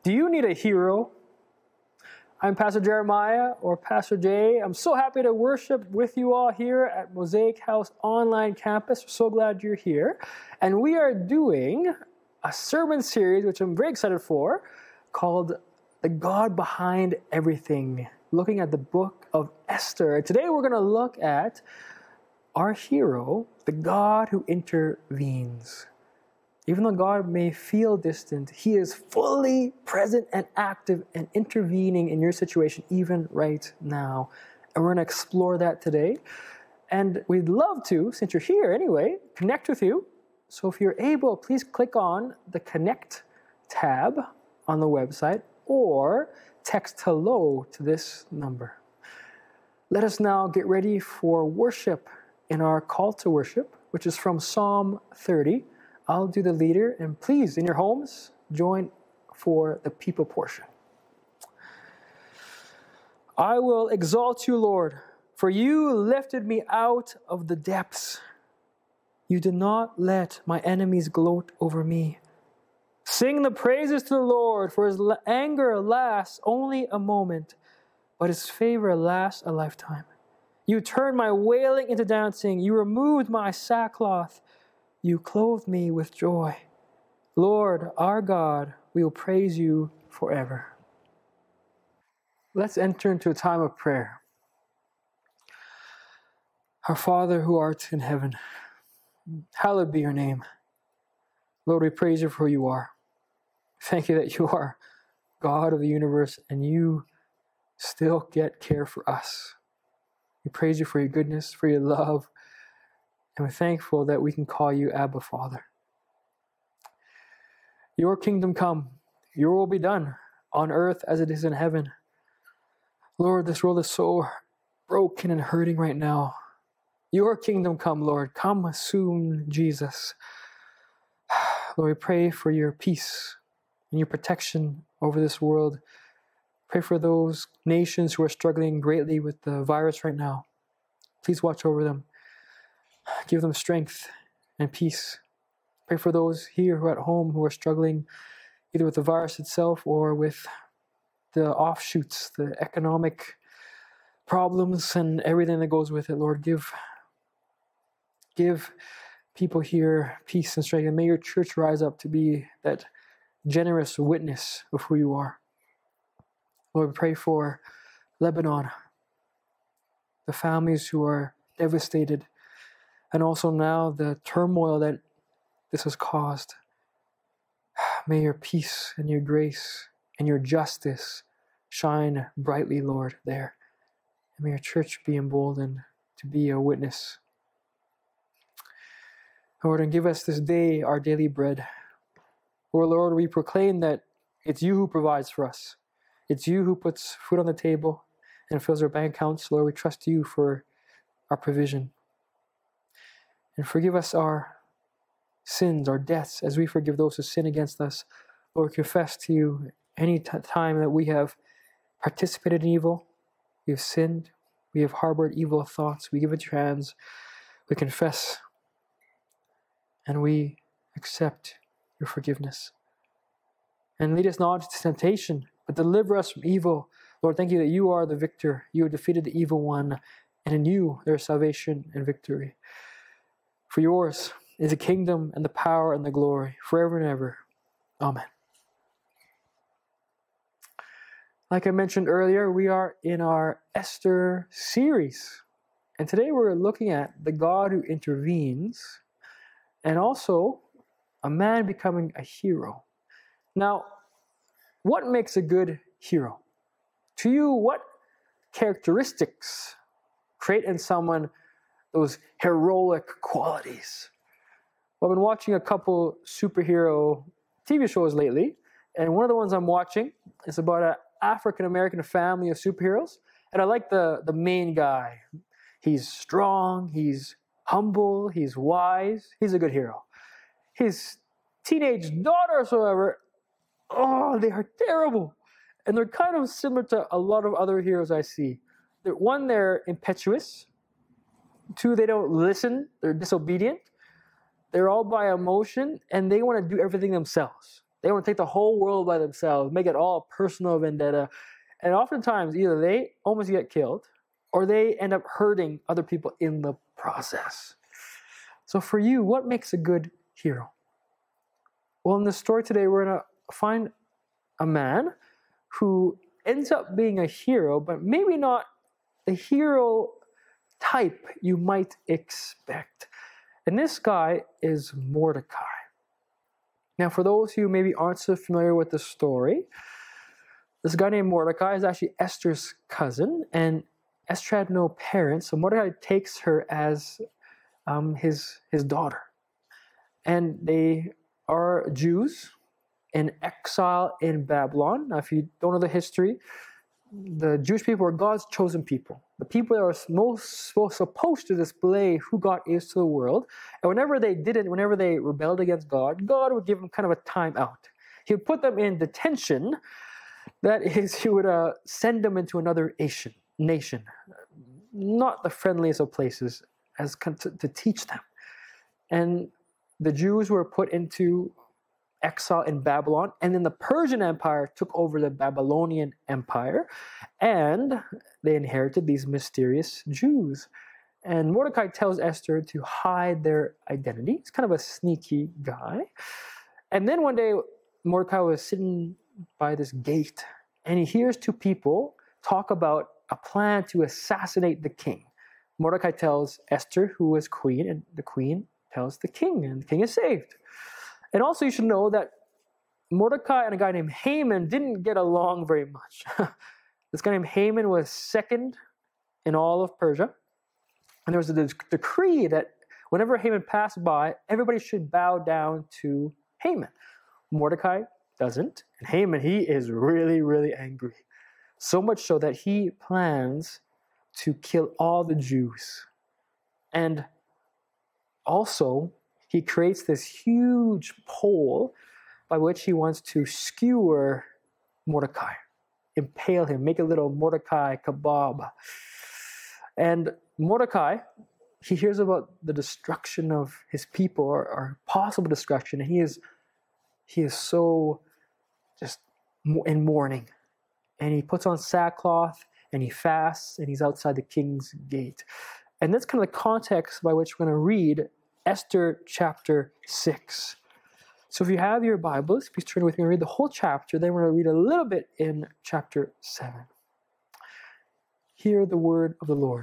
Do you need a hero? I'm Pastor Jeremiah, or Pastor Jay. I'm so happy to worship with you all here at Mosaic House Online Campus. We're so glad you're here. And we are doing a sermon series, which I'm very excited for, called The God Behind Everything, looking at the book of Esther. Today we're going to look at our hero, the God who intervenes. Even though God may feel distant, He is fully present and active and intervening in your situation even right now. And we're going to explore that today. And we'd love to, since you're here anyway, connect with you. So if you're able, please click on the Connect tab on the website or text hello to this number. Let us now get ready for worship in our call to worship, which is from Psalm 30. I'll do the leader, and please, in your homes, join for the people portion. I will exalt you, Lord, for you lifted me out of the depths. You did not let my enemies gloat over me. Sing the praises to the Lord, for his anger lasts only a moment, but his favor lasts a lifetime. You turned my wailing into dancing. You removed my sackcloth. You clothed me with joy. Lord, our God, we will praise you forever. Let's enter into a time of prayer. Our Father who art in heaven, hallowed be your name. Lord, we praise you for who you are. Thank you that you are God of the universe and you still get care for us. We praise you for your goodness, for your love, and we're thankful that we can call you Abba Father. Your kingdom come, your will be done on earth as it is in heaven. Lord, this world is so broken and hurting right now. Your kingdom come, Lord. Come soon, Jesus. Lord, we pray for your peace and your protection over this world. Pray for those nations who are struggling greatly with the virus right now. Please watch over them. Give them strength and peace. Pray for those here who are at home who are struggling either with the virus itself or with the offshoots, the economic problems and everything that goes with it. Lord, give people here peace and strength, and may your church rise up to be that generous witness of who you are. Lord, we pray for Lebanon, the families who are devastated, and also now the turmoil that this has caused. May your peace and your grace and your justice shine brightly, Lord, there. And may your church be emboldened to be a witness. Lord, and give us this day our daily bread. Lord, we proclaim that it's you who provides for us. It's you who puts food on the table and fills our bank accounts. Lord, we trust you for our provision. And forgive us our sins, our debts, as we forgive those who sin against us. Lord, confess to you any time that we have participated in evil, we have sinned, we have harbored evil thoughts, we give it to your hands, we confess, and we accept your forgiveness. And lead us not into temptation, but deliver us from evil. Lord, thank you that you are the victor. You have defeated the evil one, and in you there is salvation and victory. For yours is the kingdom and the power and the glory, forever and ever. Amen. Like I mentioned earlier, we are in our Esther series. And today we're looking at the God who intervenes, and also a man becoming a hero. Now, what makes a good hero? To you, what characteristics create in someone those heroic qualities? Well, I've been watching a couple superhero TV shows lately, and one of the ones I'm watching is about an African-American family of superheroes, and I like the main guy. He's strong, he's humble, he's wise, he's a good hero. His teenage daughters, however, they are terrible. And they're kind of similar to a lot of other heroes I see. One, they're impetuous. Two, they don't listen. They're disobedient. They're all by emotion, and they want to do everything themselves. They want to take the whole world by themselves, make it all a personal vendetta. And oftentimes, either they almost get killed or they end up hurting other people in the process. So for you, what makes a good hero? Well, in this story today, we're going to find a man who ends up being a hero, but maybe not the hero type you might expect. And this guy is Mordecai. Now, for those who maybe aren't so familiar with the story, this guy named Mordecai is actually Esther's cousin, and Esther had no parents, so Mordecai takes her as his daughter. And they are Jews in exile in Babylon. Now, if you don't know the history, the Jewish people are God's chosen people. The people that are most supposed to display who God is to the world. And whenever they rebelled against God, God would give them kind of a time out. He would put them in detention. That is, he would send them into another nation. Not the friendliest of places to teach them. And the Jews were put into exile in Babylon, and then the Persian Empire took over the Babylonian Empire, and they inherited these mysterious Jews. And Mordecai tells Esther to hide their identity. He's kind of a sneaky guy. And then one day, Mordecai was sitting by this gate, and he hears two people talk about a plan to assassinate the king. Mordecai tells Esther, who is queen, and the queen tells the king, and the king is saved. And also you should know that Mordecai and a guy named Haman didn't get along very much. This guy named Haman was second in all of Persia. And there was a decree that whenever Haman passed by, everybody should bow down to Haman. Mordecai doesn't. And Haman, he is really, really angry. So much so that he plans to kill all the Jews. And also, he creates this huge pole by which he wants to skewer Mordecai, impale him, make a little Mordecai kebab. And Mordecai, he hears about the destruction of his people, or possible destruction, and he is so just in mourning. And he puts on sackcloth, and he fasts, and he's outside the king's gate. And that's kind of the context by which we're going to read Esther chapter 6. So if you have your Bibles, please turn with me and read the whole chapter. Then we're going to read a little bit in chapter 7. Hear the word of the Lord.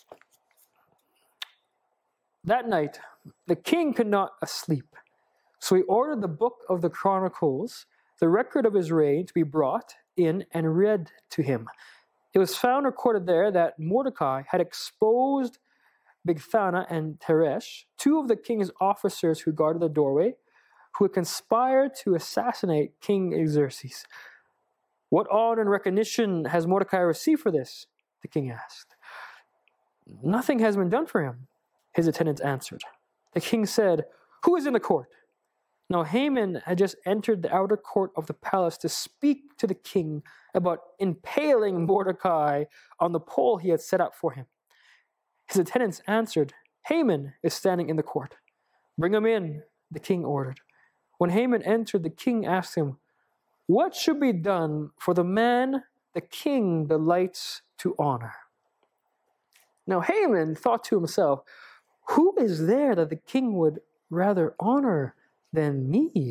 That night, the king could not sleep. So he ordered the book of the Chronicles, the record of his reign, to be brought in and read to him. It was found recorded there that Mordecai had exposed Bigthana and Teresh, two of the king's officers who guarded the doorway, who had conspired to assassinate King Xerxes. What honor and recognition has Mordecai received for this? The king asked. Nothing has been done for him, his attendants answered. The king said, Who is in the court? Now Haman had just entered the outer court of the palace to speak to the king about impaling Mordecai on the pole he had set up for him. His attendants answered, Haman is standing in the court. Bring him in, the king ordered. When Haman entered, the king asked him, What should be done for the man the king delights to honor? Now Haman thought to himself, Who is there that the king would rather honor than me?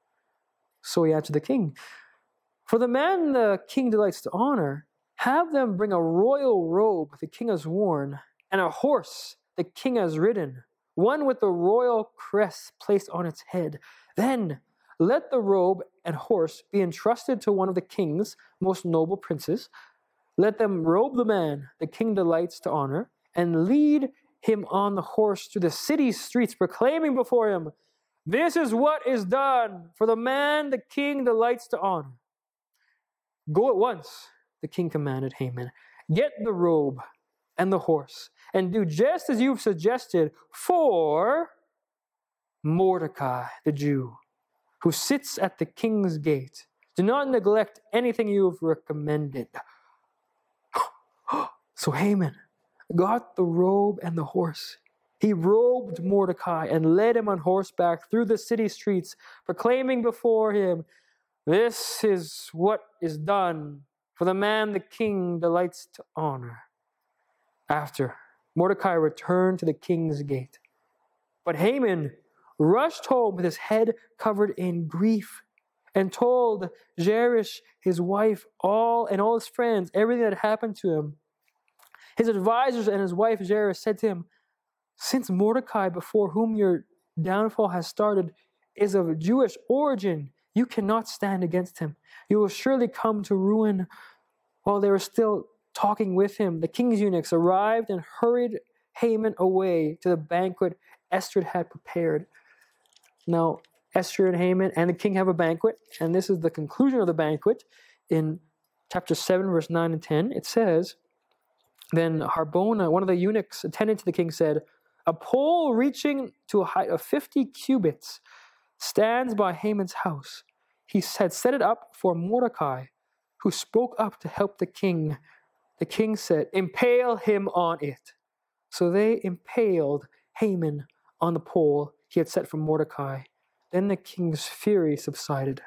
So he answered the king, For the man the king delights to honor, have them bring a royal robe the king has worn, and a horse the king has ridden, one with the royal crest placed on its head. Then let the robe and horse be entrusted to one of the king's most noble princes. Let them robe the man the king delights to honor, and lead him on the horse through the city streets, proclaiming before him, This is what is done for the man the king delights to honor. Go at once, the king commanded Haman. Get the robe and the horse, and do just as you've suggested for Mordecai, the Jew, who sits at the king's gate. Do not neglect anything you've recommended. So Haman got the robe and the horse. He robed Mordecai and led him on horseback through the city streets, proclaiming before him, "This is what is done for the man the king delights to honor." After, Mordecai returned to the king's gate. But Haman rushed home with his head covered in grief and told Zeresh, his wife, and all his friends, everything that happened to him. His advisors and his wife Zeresh said to him, "Since Mordecai, before whom your downfall has started, is of Jewish origin, you cannot stand against him. You will surely come to ruin." While they were still talking with him, the king's eunuchs arrived and hurried Haman away to the banquet Esther had prepared. Now, Esther and Haman and the king have a banquet, and this is the conclusion of the banquet. In chapter 7, verse 9 and 10, it says, "Then Harbona, one of the eunuchs attendant to the king, said, 'A pole reaching to a height of 50 cubits stands by Haman's house. He had set it up for Mordecai, who spoke up to help the king.' The king said, 'Impale him on it.' So they impaled Haman on the pole he had set for Mordecai. Then the king's fury subsided."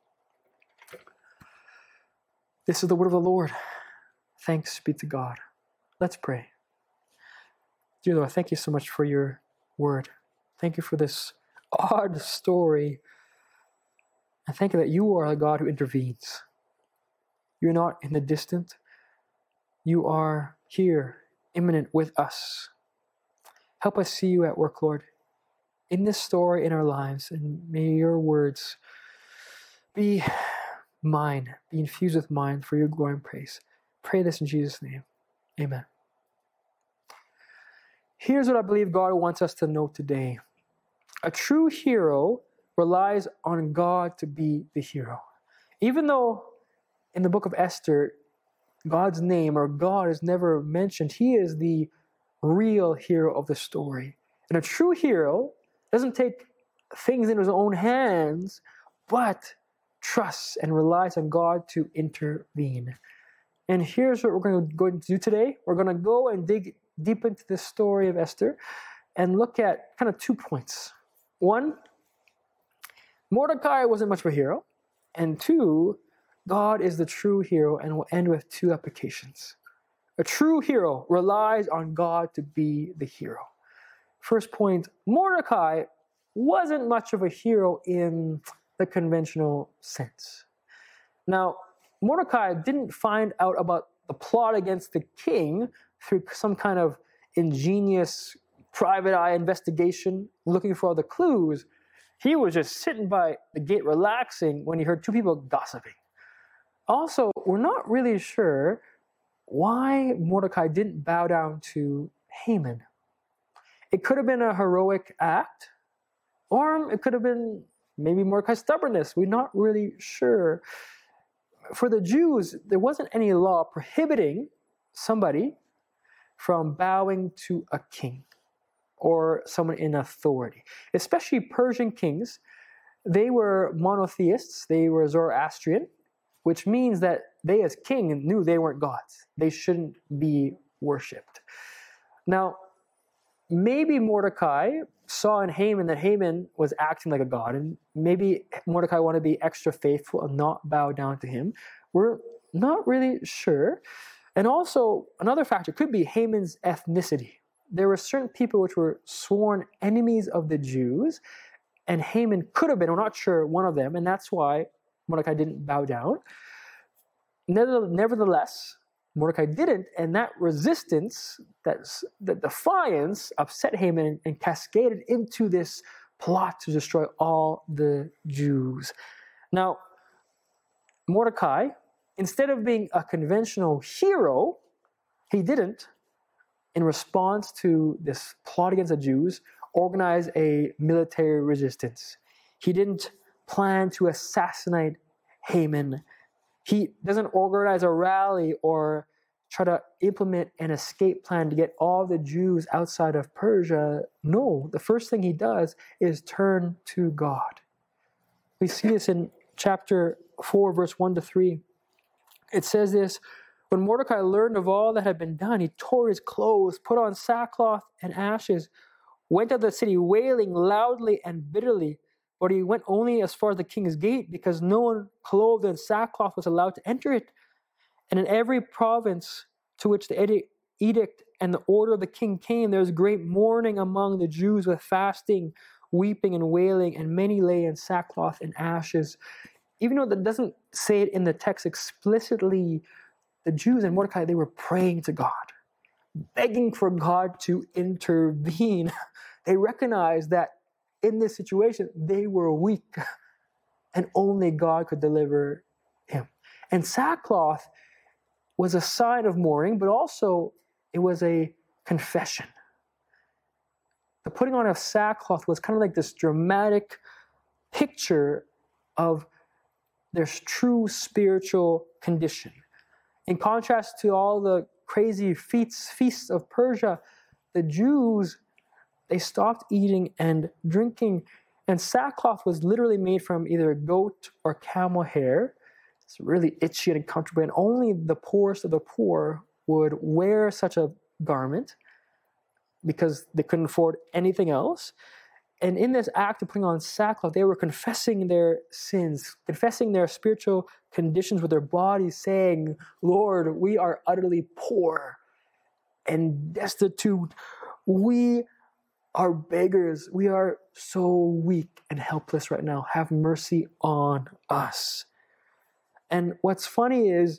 This is the word of the Lord. Thanks be to God. Let's pray. Dear Lord, thank you so much for your word. Thank you for this odd story. And thank you that you are a God who intervenes. You're not in the distant. You are here, imminent with us. Help us see you at work, Lord, in this story in our lives, and may your words be mine, be infused with mine for your glory and praise. Pray this in Jesus' name. Amen. Here's what I believe God wants us to know today. A true hero relies on God to be the hero. Even though in the book of Esther, God's name or God is never mentioned, he is the real hero of the story. And a true hero doesn't take things into his own hands, but trusts and relies on God to intervene. And here's what we're going to do today. We're going to go and dig deep into this story of Esther and look at kind of 2 points. 1, Mordecai wasn't much of a hero. And 2, God is the true hero, and we'll end with 2 applications. A true hero relies on God to be the hero. First point, Mordecai wasn't much of a hero in the conventional sense. Now, Mordecai didn't find out about the plot against the king through some kind of ingenious private eye investigation looking for all the clues. He was just sitting by the gate relaxing when he heard 2 people gossiping. Also, we're not really sure why Mordecai didn't bow down to Haman. It could have been a heroic act, or it could have been maybe Mordecai's stubbornness. We're not really sure. For the Jews, there wasn't any law prohibiting somebody from bowing to a king or someone in authority. Especially Persian kings, they were monotheists, they were Zoroastrian, which means that they as king knew they weren't gods. They shouldn't be worshipped. Now, maybe Mordecai saw in Haman that Haman was acting like a god, and maybe Mordecai wanted to be extra faithful and not bow down to him. We're not really sure. And also, another factor could be Haman's ethnicity. There were certain people which were sworn enemies of the Jews, and Haman could have been, we're not sure, one of them, and that's why Mordecai didn't bow down. Nevertheless, Mordecai didn't, and that resistance, that defiance, upset Haman and cascaded into this plot to destroy all the Jews. Now, Mordecai, instead of being a conventional hero, he didn't, in response to this plot against the Jews, organize a military resistance. He didn't plan to assassinate Haman. He doesn't organize a rally or try to implement an escape plan to get all the Jews outside of Persia. No, the first thing he does is turn to God. We see this in chapter 4, verse 1 to 3. It says this, "When Mordecai learned of all that had been done, he tore his clothes, put on sackcloth and ashes, went out of the city wailing loudly and bitterly, but he went only as far as the king's gate, because no one clothed in sackcloth was allowed to enter it. And in every province to which the edict and the order of the king came, there was great mourning among the Jews, with fasting, weeping, and wailing, and many lay in sackcloth and ashes. Even though that doesn't say it in the text explicitly, the Jews and Mordecai, they were praying to God, begging for God to intervene. They recognized that in this situation, they were weak, and only God could deliver him. And sackcloth was a sign of mourning, but also it was a confession. The putting on of sackcloth was kind of like this dramatic picture of their true spiritual condition. In contrast to all the crazy feasts of Persia, the Jews, they stopped eating and drinking, and sackcloth was literally made from either goat or camel hair. It's really itchy and uncomfortable, and only the poorest of the poor would wear such a garment because they couldn't afford anything else. And in this act of putting on sackcloth, they were confessing their sins, confessing their spiritual conditions with their bodies, saying, Lord, we are utterly poor and destitute. We are beggars. We are so weak and helpless right now. Have mercy on us. And what's funny is,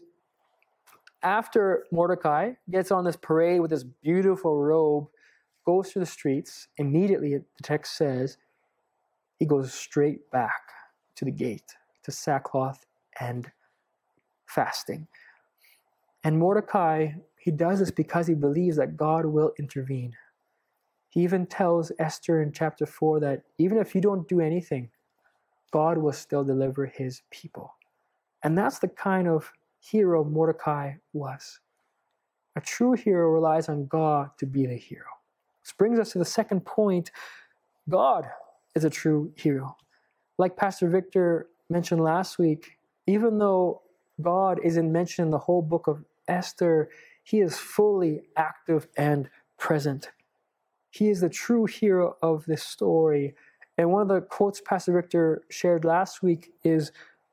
after Mordecai gets on this parade with this beautiful robe, goes through the streets, immediately, the text says, he goes straight back to the gate, to sackcloth and fasting. And Mordecai, he does this because he believes that God will intervene. He even tells Esther in chapter 4 that even if you don't do anything, God will still deliver his people. And that's the kind of hero Mordecai was. A true hero relies on God to be the hero. This brings us to the second point. God is a true hero. Like Pastor Victor mentioned last week, even though God isn't mentioned in the whole book of Esther, he is fully active and present. He is the true hero of this story. And one of the quotes Pastor Victor shared last week is,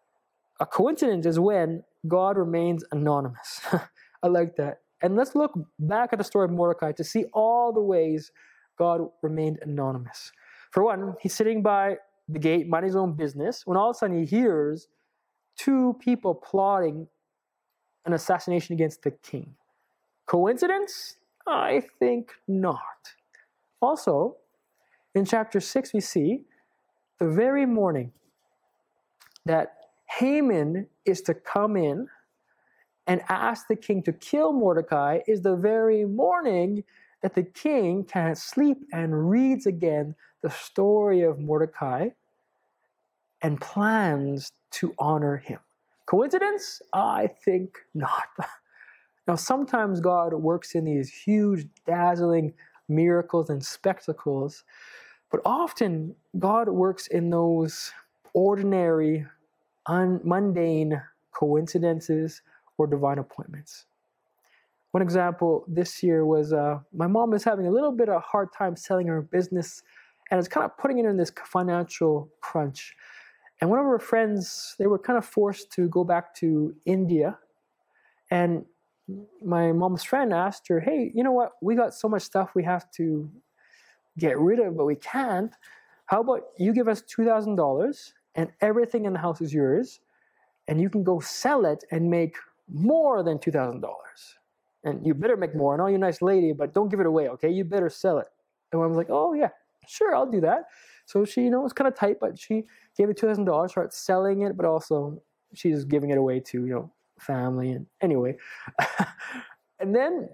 a coincidence is when God remains anonymous. I like that. And let's look back at the story of Mordecai to see all the ways God remained anonymous. For one, he's sitting by the gate, minding his own business, when all of a sudden he hears two people plotting an assassination against the king. Coincidence? I think not. Also, in chapter 6, we see the very morning that Haman is to come in and ask the king to kill Mordecai is the very morning that the king can't sleep and reads again the story of Mordecai and plans to honor him. Coincidence? I think not. Now, sometimes God works in these huge, dazzling miracles and spectacles, but often God works in those ordinary, mundane coincidences or divine appointments. One example this year was my mom is having a little bit of a hard time selling her business, and it's kind of putting her in this financial crunch. And one of her friends, they were kind of forced to go back to India. And my mom's friend asked her, hey, you know what? We got so much stuff we have to get rid of, but we can't. How about you give us $2,000 and everything in the house is yours, and you can go sell it and make more than $2,000. And you better make more. I know you're a nice lady, but don't give it away, okay? You better sell it. And I was like, oh, yeah, sure, I'll do that. So she, it was kind of tight, but she gave it $2,000, started selling it, but also she's giving it away to, family. And anyway, and then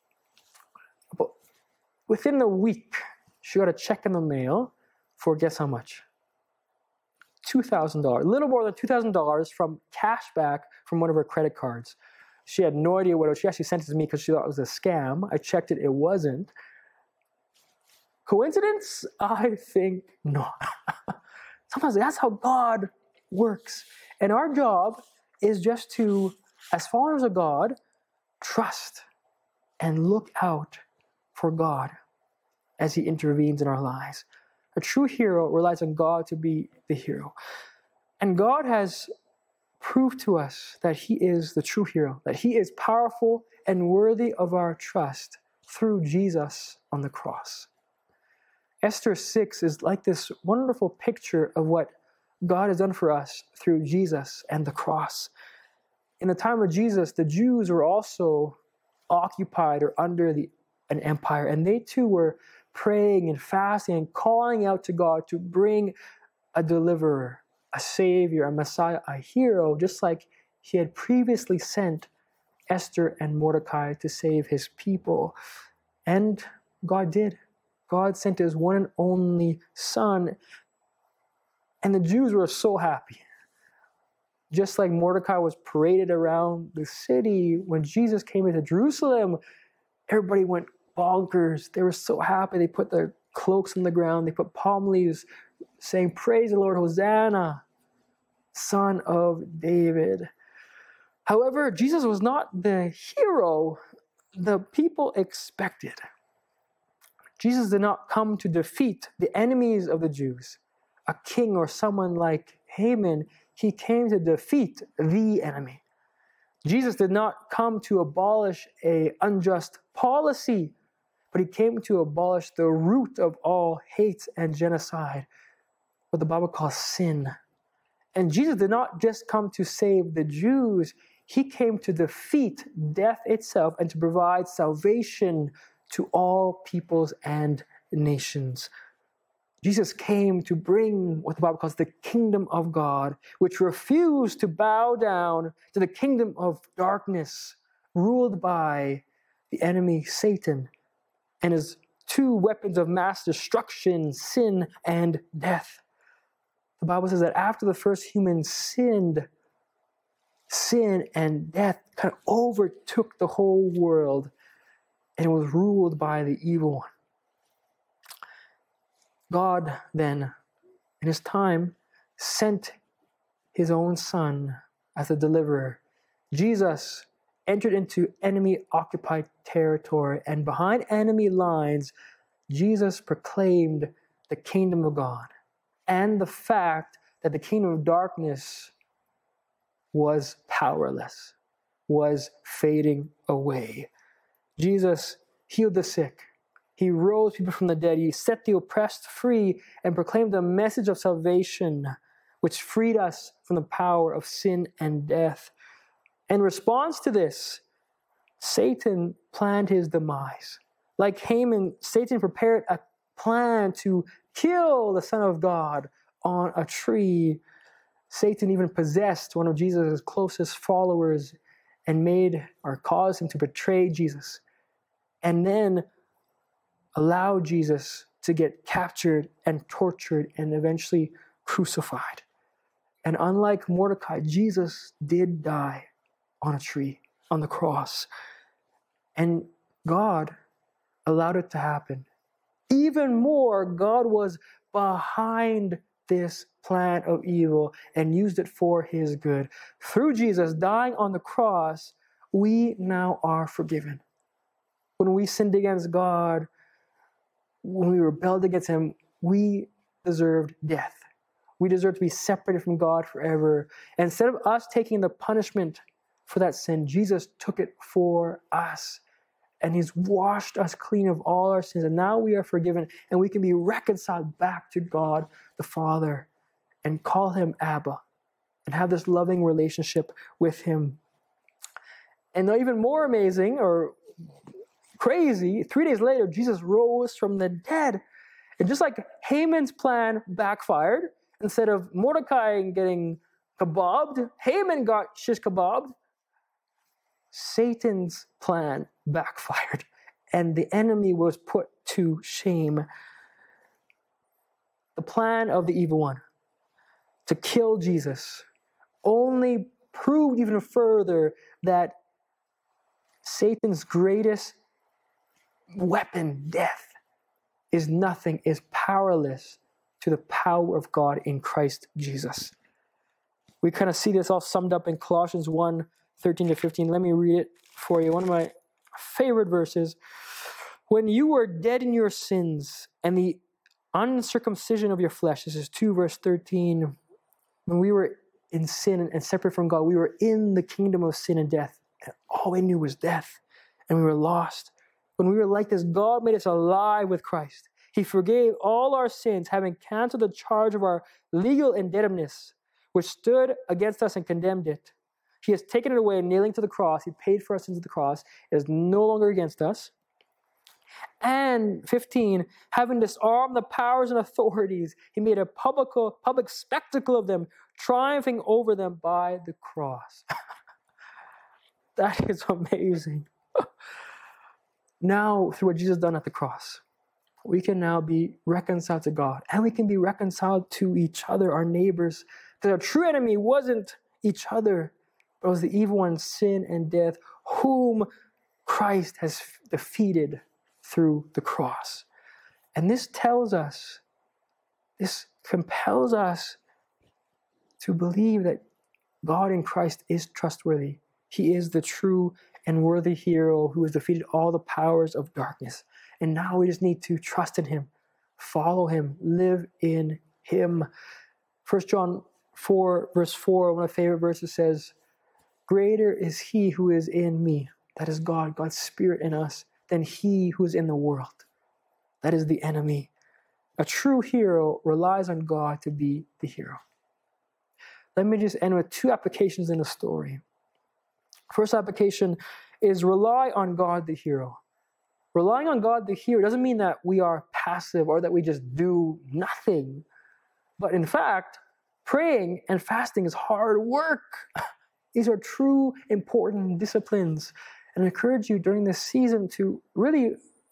within the week, she got a check in the mail for guess how much? $2,000, a little more than $2,000 from cash back from one of her credit cards. She had no idea what it was. She actually sent it to me because she thought it was a scam. I checked it, it wasn't. Coincidence? I think not. Sometimes that's how God works. And our job is just to, as followers of God, trust and look out for God. as he intervenes in our lives. A true hero relies on God to be the hero. And God has proved to us that he is the true hero, that he is powerful and worthy of our trust through Jesus on the cross. Esther 6 is like this wonderful picture of what God has done for us through Jesus and the cross. In the time of Jesus, the Jews were also occupied or under an empire, and they too were praying and fasting and calling out to God to bring a deliverer, a savior, a Messiah, a hero, just like he had previously sent Esther and Mordecai to save his people. And God did. God sent his one and only Son, and the Jews were so happy. Just like Mordecai was paraded around the city, when Jesus came into Jerusalem, everybody went bonkers. They were so happy. They put their cloaks on the ground. They put palm leaves saying, "Praise the Lord, Hosanna, Son of David." However, Jesus was not the hero the people expected. Jesus did not come to defeat the enemies of the Jews, a king or someone like Haman. He came to defeat the enemy. Jesus did not come to abolish an unjust policy, but he came to abolish the root of all hate and genocide, what the Bible calls sin. And Jesus did not just come to save the Jews, he came to defeat death itself and to provide salvation to all peoples and nations. Jesus came to bring what the Bible calls the kingdom of God, which refused to bow down to the kingdom of darkness, ruled by the enemy Satan and his two weapons of mass destruction, sin and death. The Bible says that after the first human sinned, sin and death kind of overtook the whole world and was ruled by the evil one. God then, in his time, sent his own Son as a deliverer. Jesus entered into enemy-occupied territory, and behind enemy lines, Jesus proclaimed the kingdom of God and the fact that the kingdom of darkness was powerless, was fading away. Jesus healed the sick. He rose people from the dead. He set the oppressed free and proclaimed the message of salvation, which freed us from the power of sin and death. In response to this, Satan planned his demise. Like Haman, Satan prepared a plan to kill the Son of God on a tree. Satan even possessed one of Jesus' closest followers and made or caused him to betray Jesus. And then allowed Jesus to get captured and tortured and eventually crucified. And unlike Mordecai, Jesus did die on a tree, on the cross. And God allowed it to happen. Even more, God was behind this plan of evil and used it for his good. Through Jesus dying on the cross, we now are forgiven. When we sinned against God, when we rebelled against him, we deserved death. We deserved to be separated from God forever. And instead of us taking the punishment for that sin, Jesus took it for us. And he's washed us clean of all our sins. And now we are forgiven and we can be reconciled back to God the Father and call him Abba and have this loving relationship with him. And even more amazing or crazy, 3 days later, Jesus rose from the dead. And just like Haman's plan backfired, instead of Mordecai getting kebabbed, Haman got shish kebabbed. Satan's plan backfired, and the enemy was put to shame. The plan of the evil one to kill Jesus only proved even further that Satan's greatest weapon, death, is nothing, is powerless to the power of God in Christ Jesus. We kind of see this all summed up in Colossians 1:13-15. Let me read it for you. One of my favorite verses. when you were dead in your sins and the uncircumcision of your flesh, this is 2 verse 13, when we were in sin and separate from God, we were in the kingdom of sin and death. And all we knew was death, and we were lost. When we were like this, God made us alive with Christ. He forgave all our sins, having canceled the charge of our legal indebtedness, which stood against us and condemned it. He has taken it away, nailing to the cross. He paid for our sins at the cross. It is no longer against us. And 15, having disarmed the powers and authorities, he made a public spectacle of them, triumphing over them by the cross. That is amazing. Now, through what Jesus done at the cross, we can now be reconciled to God, and we can be reconciled to each other, our neighbors. Because our true enemy wasn't each other, but it was the evil one, sin and death, whom Christ has defeated through the cross. And this tells us, this compels us to believe that God in Christ is trustworthy. He is the true and worthy hero who has defeated all the powers of darkness. And now we just need to trust in him, follow him, live in him. 1 John 4, verse 4, one of my favorite verses says, greater is he who is in me, that is God, God's Spirit in us, than he who is in the world. That is the enemy. A true hero relies on God to be the hero. Let me just end with 2 applications in the story. First application is rely on God the hero. Relying on God the hero doesn't mean that we are passive or that we just do nothing. But in fact, praying and fasting is hard work. These are true important disciplines. And I encourage you during this season to really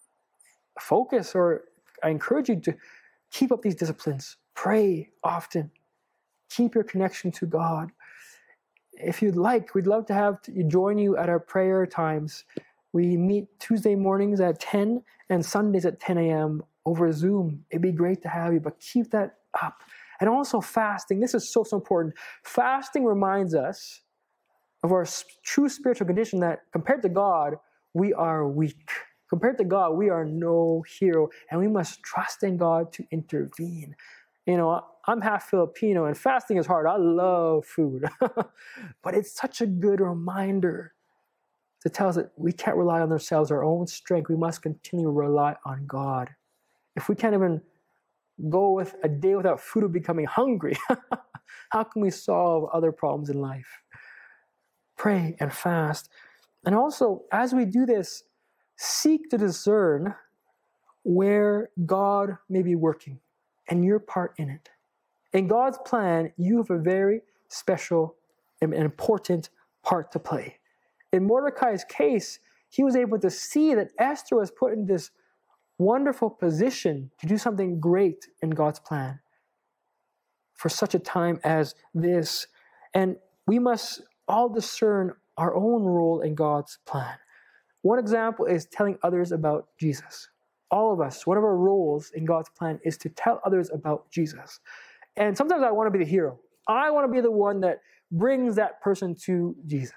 focus, or I encourage you to keep up these disciplines. Pray often. Keep your connection to God. If you'd like, we'd love to have join you at our prayer times. We meet Tuesday mornings at 10 and Sundays at 10 a.m. over Zoom. It'd be great to have you, but keep that up. And also fasting. This is so important. Fasting reminds us of our true spiritual condition, that compared to God, we are weak. Compared to God, we are no hero, and we must trust in God to intervene. You know, I'm half Filipino, and fasting is hard. I love food. But it's such a good reminder to tell us that we can't rely on ourselves, our own strength. We must continue to rely on God. If we can't even go with a day without food of becoming hungry, how can we solve other problems in life? Pray and fast. And also, as we do this, seek to discern where God may be working and your part in it. In God's plan, you have a very special and important part to play. In Mordecai's case, he was able to see that Esther was put in this wonderful position to do something great in God's plan for such a time as this. And we must all discern our own role in God's plan. One example is telling others about Jesus. All of us, one of our roles in God's plan is to tell others about Jesus. And sometimes I want to be the hero. I want to be the one that brings that person to Jesus.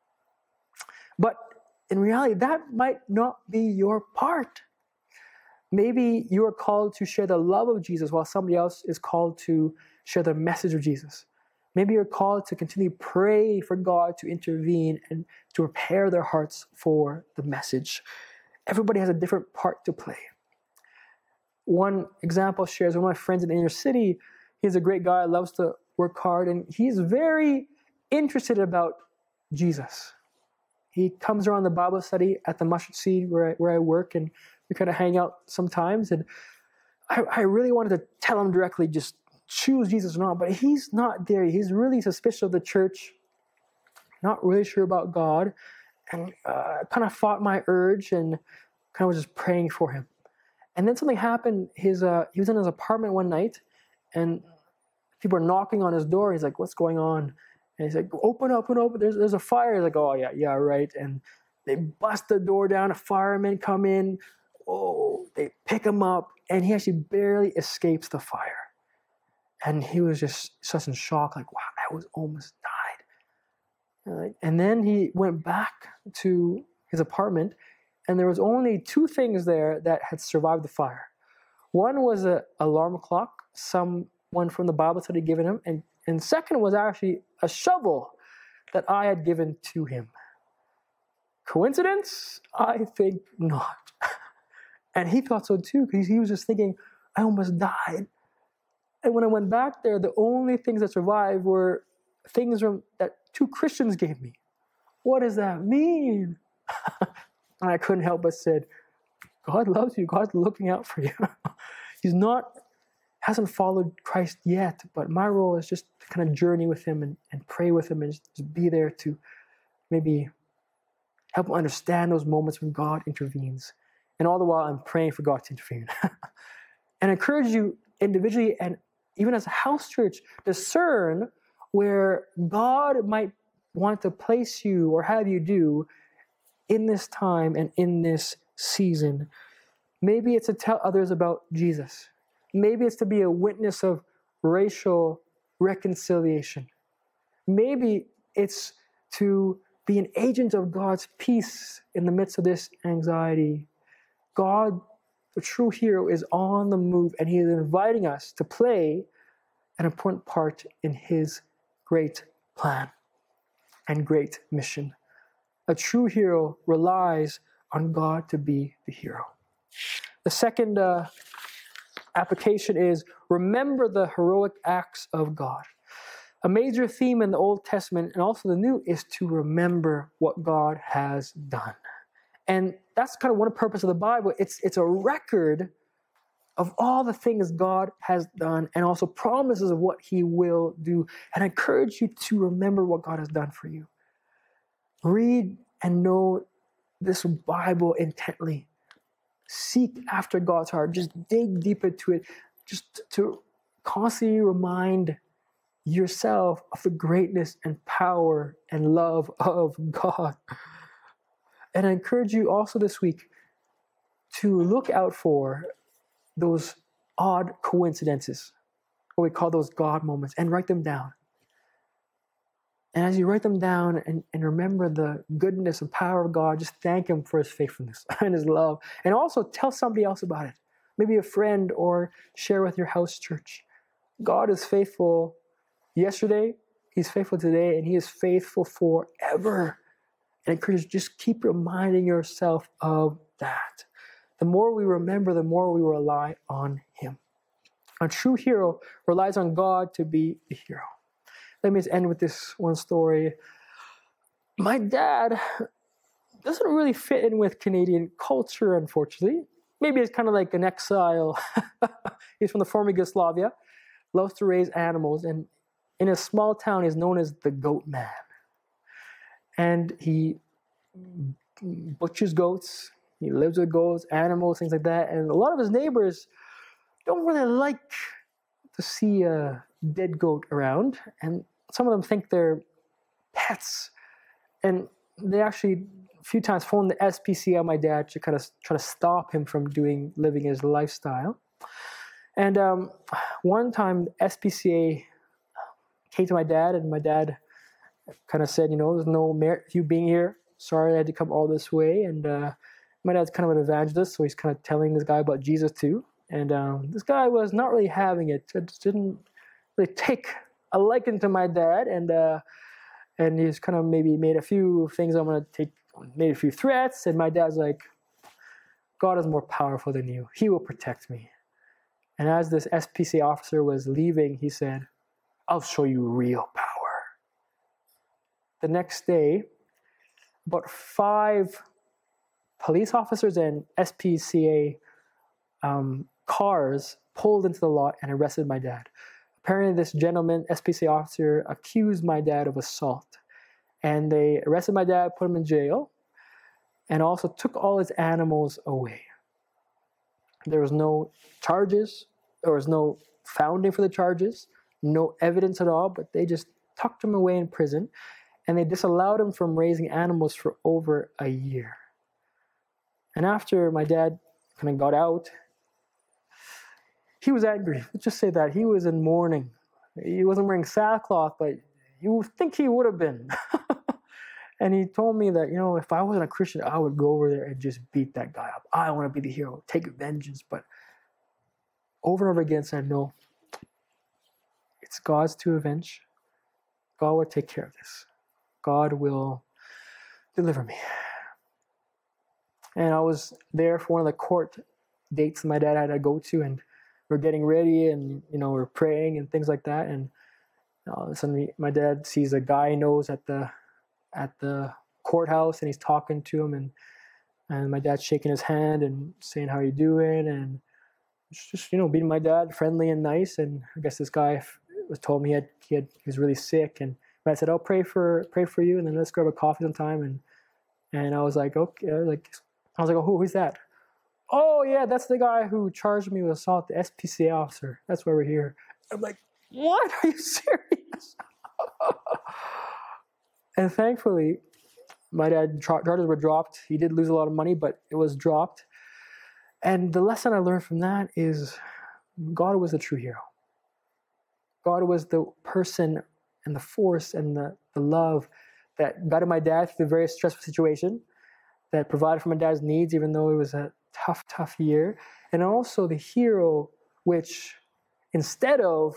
But in reality, that might not be your part. Maybe you are called to share the love of Jesus while somebody else is called to share the message of Jesus. Maybe you're called to continue to pray for God to intervene and to prepare their hearts for the message. Everybody has a different part to play. One example shares one of my friends in the inner city. He's a great guy, loves to work hard, and he's very interested about Jesus. He comes around the Bible study at the Mustard Seed where I work, and we kind of hang out sometimes. And I really wanted to tell him directly, just choose Jesus or not, but he's not there. He's really suspicious of the church, not really sure about God, and kind of fought my urge and kind of was just praying for him. And then something happened. He was in his apartment one night, and people were knocking on his door. He's like, "What's going on?" And he's like, open up. There's a fire." He's like, "Oh, yeah, right." And they bust the door down. Firemen come in. Oh, they pick him up, and he actually barely escapes the fire. And he was just such in shock, like, wow, I was almost died. And then he went back to his apartment, and there was only two things there that had survived the fire. One was an alarm clock, someone from the Bible study had given him, and second was actually a shovel that I had given to him. Coincidence? I think not. And he thought so too, because he was just thinking, I almost died. And when I went back there, the only things that survived were things that two Christians gave me. What does that mean? And I couldn't help but said, God loves you. God's looking out for you. Hasn't followed Christ yet, but my role is just to kind of journey with him and pray with him and just be there to maybe help him understand those moments when God intervenes. And all the while, I'm praying for God to intervene. And I encourage you individually and even as a house church, discern where God might want to place you or have you do in this time and in this season. Maybe it's to tell others about Jesus. Maybe it's to be a witness of racial reconciliation. Maybe it's to be an agent of God's peace in the midst of this anxiety. God, the true hero, is on the move, and he is inviting us to play an important part in his great plan and great mission. A true hero relies on God to be the hero. The second application is remember the heroic acts of God. A major theme in the Old Testament and also the New is to remember what God has done. And that's kind of one purpose of the Bible. It's a record of all the things God has done and also promises of what he will do. And I encourage you to remember what God has done for you. Read and know this Bible intently. Seek after God's heart. Just dig deep into it. Just to constantly remind yourself of the greatness and power and love of God. And I encourage you also this week to look out for those odd coincidences, what we call those God moments, and write them down. And as you write them down and remember the goodness and power of God, just thank him for his faithfulness and his love. And also tell somebody else about it. Maybe a friend, or share with your house church. God is faithful yesterday, he's faithful today, and he is faithful forever. And I encourage you, just keep reminding yourself of that. The more we remember, the more we rely on him. A true hero relies on God to be the hero. Let me just end with this one story. My dad doesn't really fit in with Canadian culture, unfortunately. Maybe it's kind of like an exile. He's from the former Yugoslavia, loves to raise animals, and in a small town he's known as the goat man. And he butchers goats, he lives with goats, animals, things like that. And a lot of his neighbors don't really like to see a dead goat around. And some of them think they're pets. And they actually a few times phoned the SPCA on my dad to kind of try to stop him from living his lifestyle. And one time SPCA came to my dad, and my dad kind of said, there's no merit to you being here. Sorry I had to come all this way. And my dad's kind of an evangelist, so he's kind of telling this guy about Jesus too. And this guy was not really having it. Just didn't really take a liking to my dad. And he's kind of maybe made a few things made a few threats. And my dad's like, God is more powerful than you. He will protect me. And as this SPCA officer was leaving, he said, I'll show you real power. The next day, about 5 police officers and SPCA cars pulled into the lot and arrested my dad. Apparently this gentleman, SPCA officer, accused my dad of assault. And they arrested my dad, put him in jail, and also took all his animals away. There was no charges, there was no founding for the charges, no evidence at all, but they just tucked him away in prison, and they disallowed him from raising animals for over a year. And after my dad kind of got out, he was angry. Let's just say that. He was in mourning. He wasn't wearing sackcloth, but you would think he would have been. And he told me that, if I wasn't a Christian, I would go over there and just beat that guy up. I want to be the hero, take vengeance. But over and over again said, no, it's God's to avenge. God will take care of this. God will deliver me. And I was there for one of the court dates my dad had to go to, and we're getting ready, and we're praying and things like that. And all of a sudden, my dad sees a guy he knows at the courthouse, and he's talking to him, and my dad's shaking his hand and saying, "How you doing?" And just being my dad, friendly and nice. And I guess this guy was told me he was really sick, and I said, "I'll pray for you, and then let's grab a coffee sometime." And I was like, okay, oh, who's that? Oh yeah, that's the guy who charged me with assault, the SPCA officer. That's why we're here. I'm like, what? Are you serious? And thankfully, my dad's charges were dropped. He did lose a lot of money, but it was dropped. And the lesson I learned from that is God was the true hero. God was the person and the force and the love that guided my dad through the very stressful situation, that provided for my dad's needs, even though it was a tough year. And also the hero, which instead of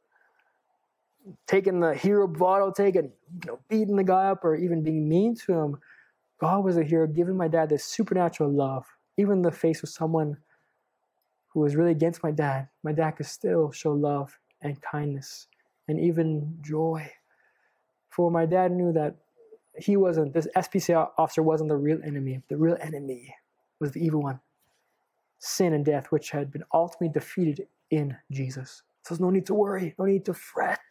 taking the hero bottle, beating the guy up or even being mean to him, God was a hero, giving my dad this supernatural love. Even in the face of someone who was really against my dad could still show love and kindness and even joy. For my dad knew that this SPCA officer wasn't the real enemy. The real enemy was the evil one, sin and death, which had been ultimately defeated in Jesus. So there's no need to worry, no need to fret.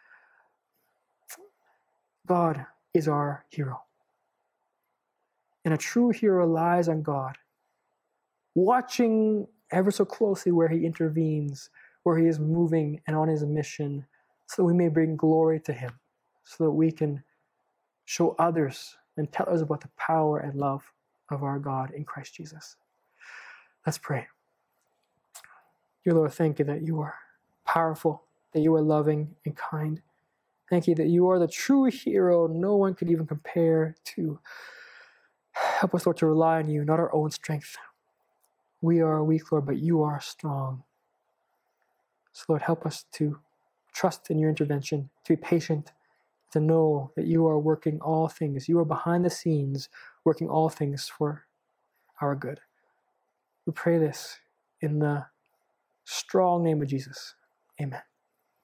God is our hero. And a true hero relies on God, watching ever so closely where he intervenes, where he is moving and on his mission, so that we may bring glory to him, so that we can show others and tell others about the power and love of our God in Christ Jesus. Let's pray. Dear Lord, thank you that you are powerful, that you are loving and kind. Thank you that you are the true hero no one could even compare to. Help us, Lord, to rely on you, not our own strength. We are weak, Lord, but you are strong. So, Lord, help us to trust in your intervention, to be patient, to know that you are working all things. You are behind the scenes, working all things for our good. We pray this in the strong name of Jesus. Amen.